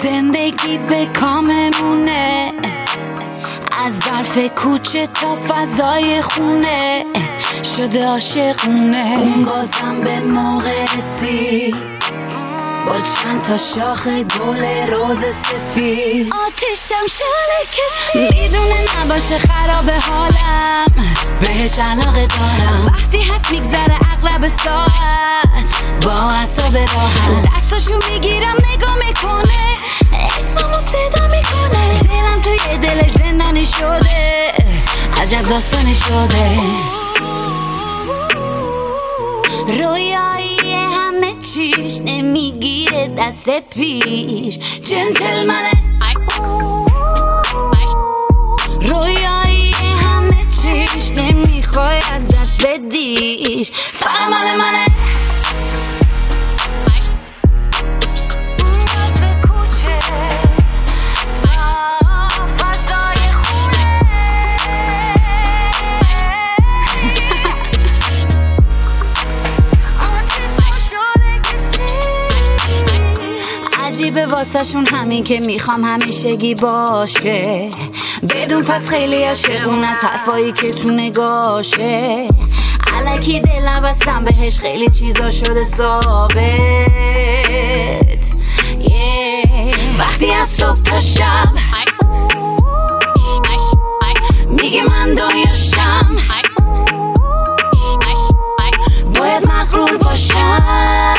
زندگی به کاممونه، از برف کوچه تا فضای خونه، شده عاشقونه. اون بازم به موقع رسید با چند تا شاخ گل روز سفید. آتیشم شعله کشید، میدونه نباشه خراب حالم، بهش علاقه دارم. وقتی هست میگذره اغلب ساعت با اعصاب راحت، دستاشو میگیرم نگاه میکنه، اسممو صدا میکنه. دلم توی دلش زندانی شده، عجب داستانی شده. رویایی همه چیش نمیگیره دست پیش، جنتلمنه. رویایی همه چیش نمیخوای از دست بدیش، فقط مال منه. عجیبه واسه شون همین که میخوام همیشگی باشه، بدون پس خیلی عاشقون از حرفایی که تو نگاشه. الکی دلم بستم بهش، خیلی چیزا شده ثابت. وقتی از صبح تا شب میگه من دنیاشم، باید مغرور باشم.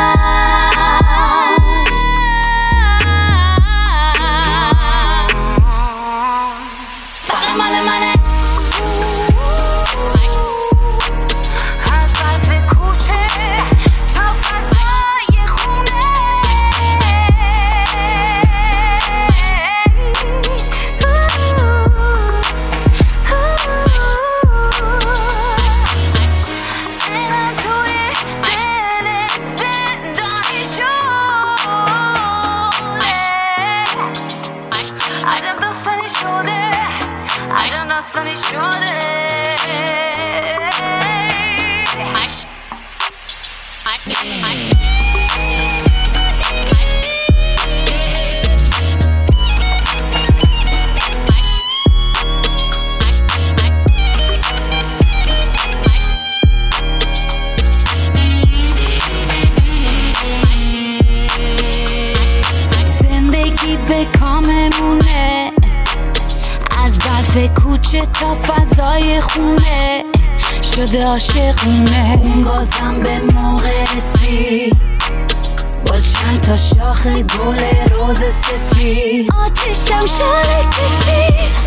زندگی به کاممونه، از برف کوچه تا فضای خونه، شده عاشقونه. اون بازم به موقع رسید با چند تا شاخ گل روز سفید. آتیشم شعله کشید،